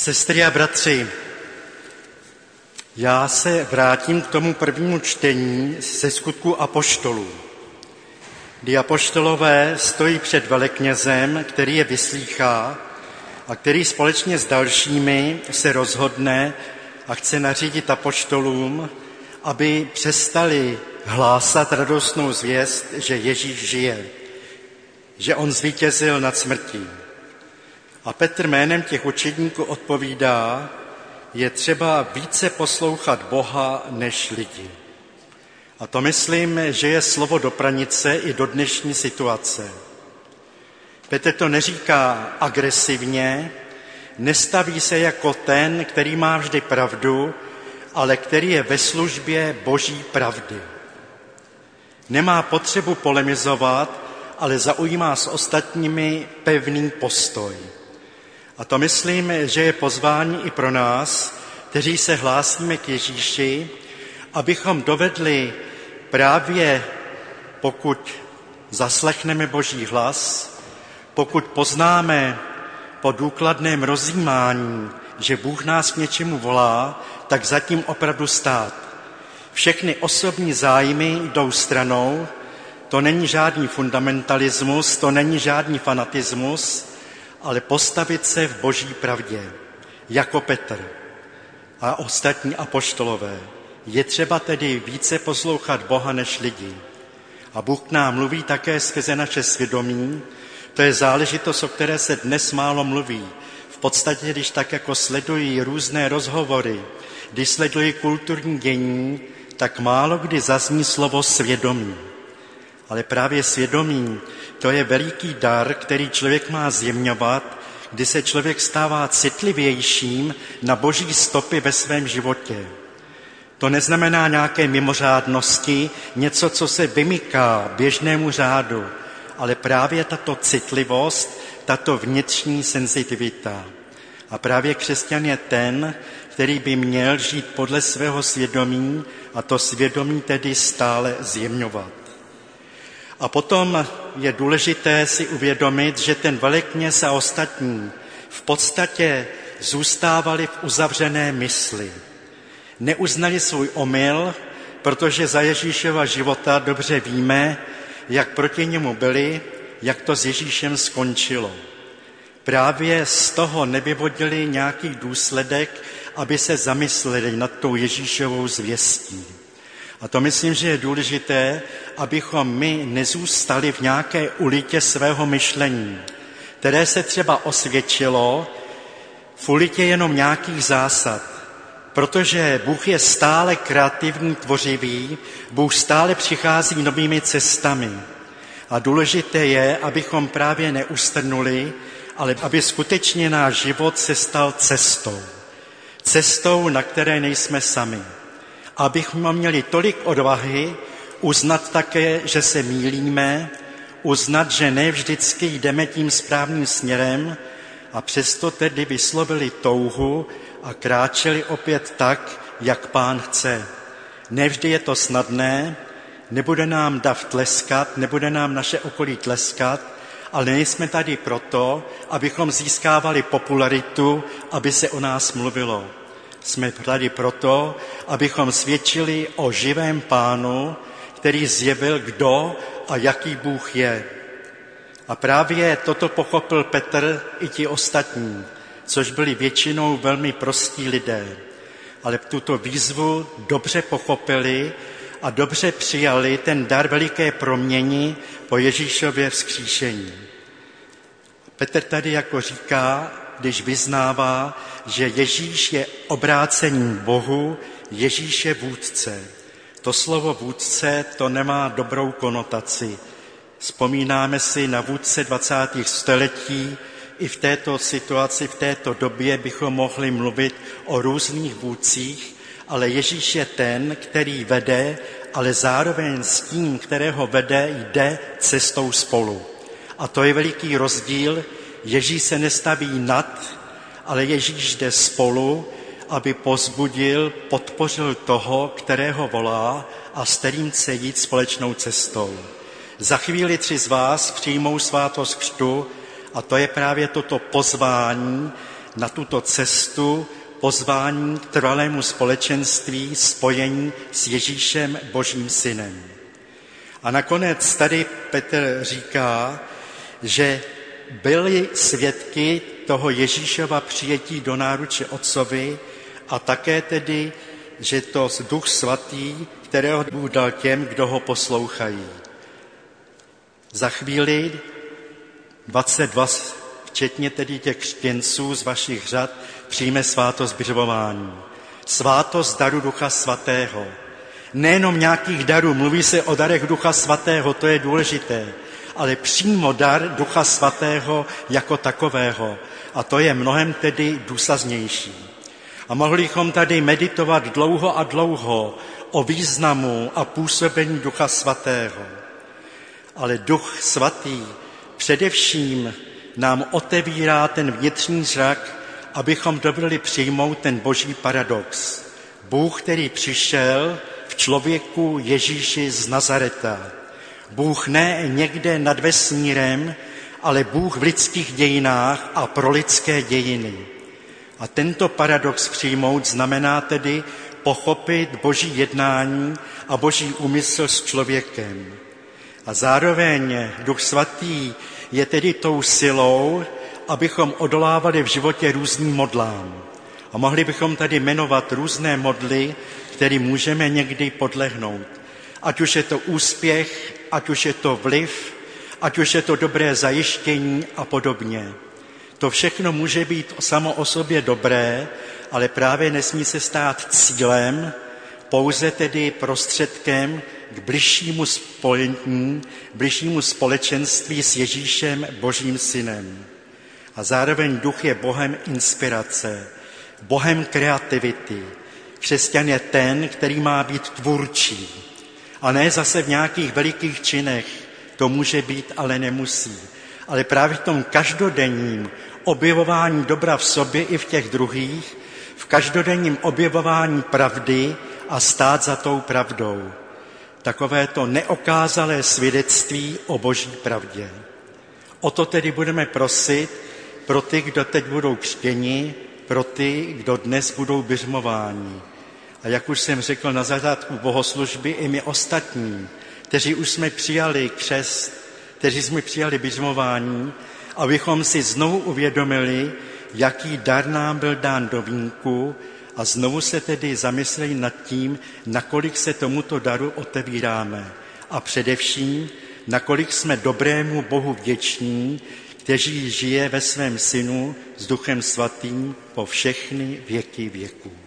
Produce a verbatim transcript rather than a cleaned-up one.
Sestry a bratři, já se vrátím k tomu prvnímu čtení ze Skutků apoštolů, kdy apoštolové stojí před veleknězem, který je vyslýchá a který společně s dalšími se rozhodne a chce nařídit apoštolům, aby přestali hlásat radostnou zvěst, že Ježíš žije, že on zvítězil nad smrtí. A Petr jménem těch učedníků odpovídá, je třeba více poslouchat Boha než lidi. A to myslím, že je slovo do pranice i do dnešní situace. Petr to neříká agresivně, nestaví se jako ten, který má vždy pravdu, ale který je ve službě Boží pravdy. Nemá potřebu polemizovat, ale zaujímá s ostatními pevný postoj. A to myslím, že je pozvání i pro nás, kteří se hlásíme k Ježíši, abychom dovedli právě, pokud zaslechneme Boží hlas, pokud poznáme po důkladném rozjímání, že Bůh nás k něčemu volá, tak zatím opravdu stát. Všechny osobní zájmy jdou stranou, to není žádný fundamentalismus, to není žádný fanatismus, ale postavit se v Boží pravdě, jako Petr a ostatní apoštolové. Je třeba tedy více poslouchat Boha než lidi. A Bůh k nám mluví také skrze naše svědomí. To je záležitost, o které se dnes málo mluví. V podstatě, když tak jako sledují různé rozhovory, když sledují kulturní dění, tak málo kdy zazní slovo svědomí. Ale právě svědomí, to je veliký dar, který člověk má zjemňovat, kdy se člověk stává citlivějším na Boží stopy ve svém životě. To neznamená nějaké mimořádnosti, něco, co se vymyká běžnému řádu, ale právě tato citlivost, tato vnitřní senzitivita. A právě křesťan je ten, který by měl žít podle svého svědomí a to svědomí tedy stále zjemňovat. A potom je důležité si uvědomit, že ten velekněz a ostatní v podstatě zůstávali v uzavřené mysli. Neuznali svůj omyl, protože za Ježíšova života dobře víme, jak proti němu byli, jak to s Ježíšem skončilo. Právě z toho nevyvodili nějaký důsledek, aby se zamysleli nad tou Ježíšovou zvěstí. A to myslím, že je důležité, abychom my nezůstali v nějaké ulitě svého myšlení, které se třeba osvědčilo v ulitě jenom nějakých zásad. Protože Bůh je stále kreativní, tvořivý, Bůh stále přichází novými cestami. A důležité je, abychom právě neustrnuli, ale aby skutečně náš život se stal cestou. Cestou, na které nejsme sami. Abychom měli tolik odvahy uznat také, že se mýlíme, uznat, že ne vždycky jdeme tím správným směrem a přesto tedy vyslovili touhu a kráčeli opět tak, jak Pán chce. Nevždy je to snadné, nebude nám dav tleskat, nebude nám naše okolí tleskat, ale nejsme tady proto, abychom získávali popularitu, aby se o nás mluvilo. Jsme tady proto, abychom svědčili o živém Pánu, který zjevil, kdo a jaký Bůh je. A právě toto pochopil Petr i ti ostatní, což byli většinou velmi prostí lidé. Ale tuto výzvu dobře pochopili a dobře přijali ten dar veliké proměny po Ježíšově vzkříšení. Petr tady jako říká, když vyznává, že Ježíš je obrácením Bohu, Ježíš je vůdce. To slovo vůdce, to nemá dobrou konotaci. Vzpomínáme si na vůdce dvacátých století, i v této situaci, v této době bychom mohli mluvit o různých vůdcích, ale Ježíš je ten, který vede, ale zároveň s tím, kterého vede, jde cestou spolu. A to je veliký rozdíl. Ježíš se nestaví nad, ale Ježíš jde spolu, aby povzbudil, podpořil toho, kterého volá a s kterým chce jít společnou cestou. Za chvíli tři z vás přijmou svátost křtu a to je právě toto pozvání na tuto cestu pozvání k trvalému společenství, spojení s Ježíšem, Božím synem. A nakonec tady Petr říká, že byli svědky toho Ježíšova přijetí do náruče Otcovi a také tedy, že to Duch Svatý, kterého Bůh dal těm, kdo ho poslouchají. Za chvíli dvacet dva, včetně tedy těch křtěnců z vašich řad, přijme svátost biřmování. Svátost daru Ducha Svatého. Nejenom nějakých darů, mluví se o darech Ducha Svatého, to je důležité, ale přímo dar Ducha Svatého jako takového. A to je mnohem tedy důsaznější. A mohli bychom tady meditovat dlouho a dlouho o významu a působení Ducha Svatého. Ale Duch Svatý především nám otevírá ten vnitřní zrak, abychom dovedli přijmout ten boží paradox. Bůh, který přišel v člověku Ježíši z Nazareta. Bůh ne někde nad vesmírem, ale Bůh v lidských dějinách a pro lidské dějiny. A tento paradox přijmout znamená tedy pochopit boží jednání a boží úmysl s člověkem. A zároveň Duch Svatý je tedy tou silou, abychom odolávali v životě různým modlám. A mohli bychom tady jmenovat různé modly, které můžeme někdy podlehnout. Ať už je to úspěch, ať už je to vliv, ať už je to dobré zajištění a podobně. To všechno může být samo o sobě dobré, ale právě nesmí se stát cílem, pouze tedy prostředkem k bližšímu spojení, bližšímu společenství s Ježíšem, Božím synem. A zároveň duch je Bohem inspirace, Bohem kreativity. Křesťan je ten, který má být tvůrčí. A ne zase v nějakých velikých činech. To může být, ale nemusí. Ale právě v tom každodenním objevování dobra v sobě i v těch druhých, v každodenním objevování pravdy a stát za tou pravdou. Takové to neokázalé svědectví o boží pravdě. O to tedy budeme prosit pro ty, kdo teď budou křtěni, pro ty, kdo dnes budou biřmováni. A jak už jsem řekl na začátku bohoslužby, i my ostatní, kteří už jsme přijali křest, kteří jsme přijali biřmování, abychom si znovu uvědomili, jaký dar nám byl dán do vínku a znovu se tedy zamysleli nad tím, nakolik se tomuto daru otevíráme. A především, nakolik jsme dobrému Bohu vděční, kteří žije ve svém synu s Duchem Svatým po všechny věky věků.